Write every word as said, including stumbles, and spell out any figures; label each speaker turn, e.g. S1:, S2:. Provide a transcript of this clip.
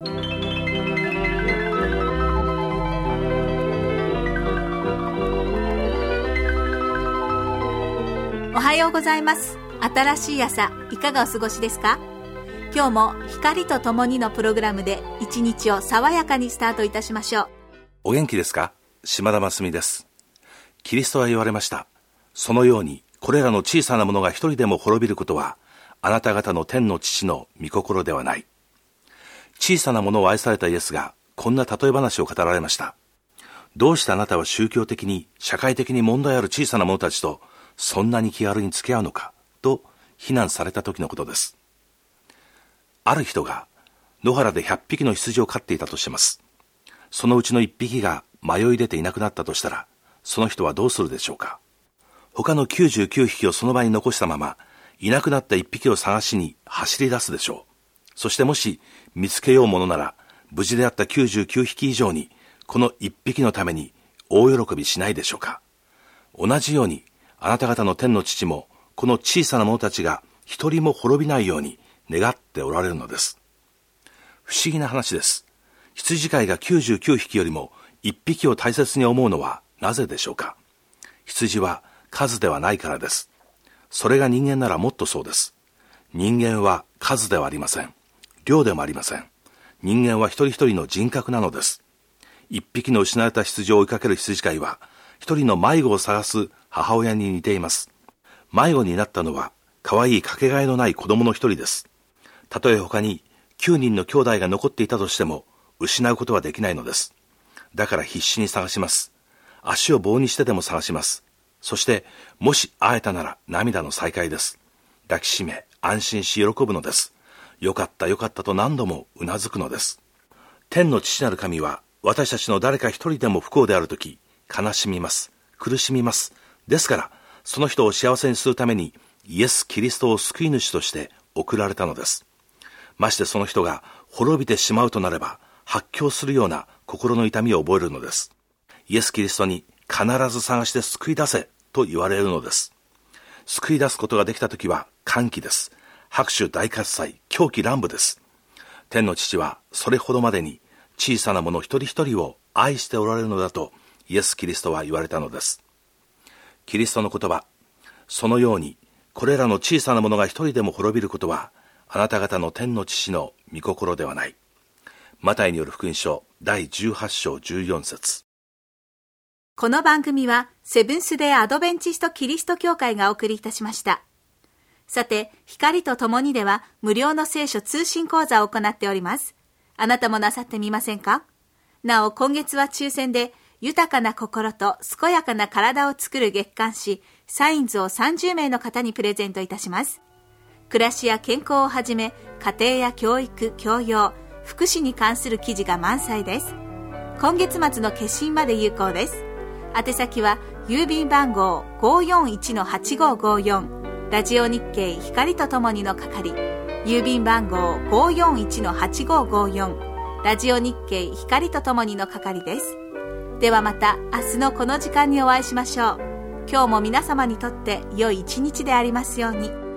S1: おはようございます。新しい朝、いかがお過ごしですか？今日も光とともにのプログラムで一日を爽やかにスタートいたしましょう。
S2: お元気ですか？島田真澄です。キリストは言われました。そのようにこれらの小さなものが一人でも滅びることは、あなた方の天の父の御心ではない。小さなものを愛されたイエスがこんな例え話を語られました。どうしてあなたは宗教的に社会的に問題ある小さな者たちとそんなに気軽に付き合うのかと非難された時のことです。ある人が野原でひゃっぴきの羊を飼っていたとします。そのうちのいっぴきが迷い出ていなくなったとしたら、その人はどうするでしょうか？他のきゅうじゅうきゅうひきをその場に残したまま、いなくなったいっぴきを探しに走り出すでしょう。そしてもし見つけようものなら、無事であったきゅうじゅうきゅうひき以上にこのいっぴきのために大喜びしないでしょうか？同じようにあなた方の天の父もこの小さな者たちが一人も滅びないように願っておられるのです。不思議な話です。羊飼いがきゅうじゅうきゅうひきよりもいっぴきを大切に思うのはなぜでしょうか？羊は数ではないからです。それが人間ならもっとそうです。人間は数ではありません。量でもありません。人間は一人一人の人格なのです。一匹の失われた羊を追いかける羊飼いは、一人の迷子を探す母親に似ています。迷子になったのは可愛いかけがえのない子供の一人です。たとえ他にきゅうにんの兄弟が残っていたとしても失うことはできないのです。だから必死に探します。足を棒にしてでも探します。そしてもし会えたなら涙の再会です。抱きしめ安心し喜ぶのです。よかったよかったと何度もうなずくのです。天の父なる神は私たちの誰か一人でも不幸であるとき悲しみます。苦しみます。ですからその人を幸せにするためにイエス・キリストを救い主として送られたのです。ましてその人が滅びてしまうとなれば発狂するような心の痛みを覚えるのです。イエス・キリストに必ず探して救い出せと言われるのです。救い出すことができたときは歓喜です。拍手大喝采、狂喜乱舞です。天の父はそれほどまでに小さな者一人一人を愛しておられるのだとイエス・キリストは言われたのです。キリストの言葉、そのようにこれらの小さな者が一人でも滅びることはあなた方の天の父の御心ではない。マタイによる福音書だいじゅうはちしょうじゅうよんせつ。
S1: この番組はセブンス・デー・アドベンチスト・キリスト教会がお送りいたしました。さて、光とともにでは無料の聖書通信講座を行っております。あなたもなさってみませんか？なお、今月は抽選で豊かな心と健やかな体を作る月刊誌サインズをさんじゅうめいの方にプレゼントいたします。暮らしや健康をはじめ家庭や教育、教養、福祉に関する記事が満載です。今月末の決心まで有効です。宛先は郵便番号 ごーよんいちのはちごーごーよん ラジオ日経光とともにの係、郵便番号 ごーよんいちのはちごーごーよん ラジオ日経光とともにの係です。ではまた明日のこの時間にお会いしましょう。今日も皆様にとって良い一日でありますように。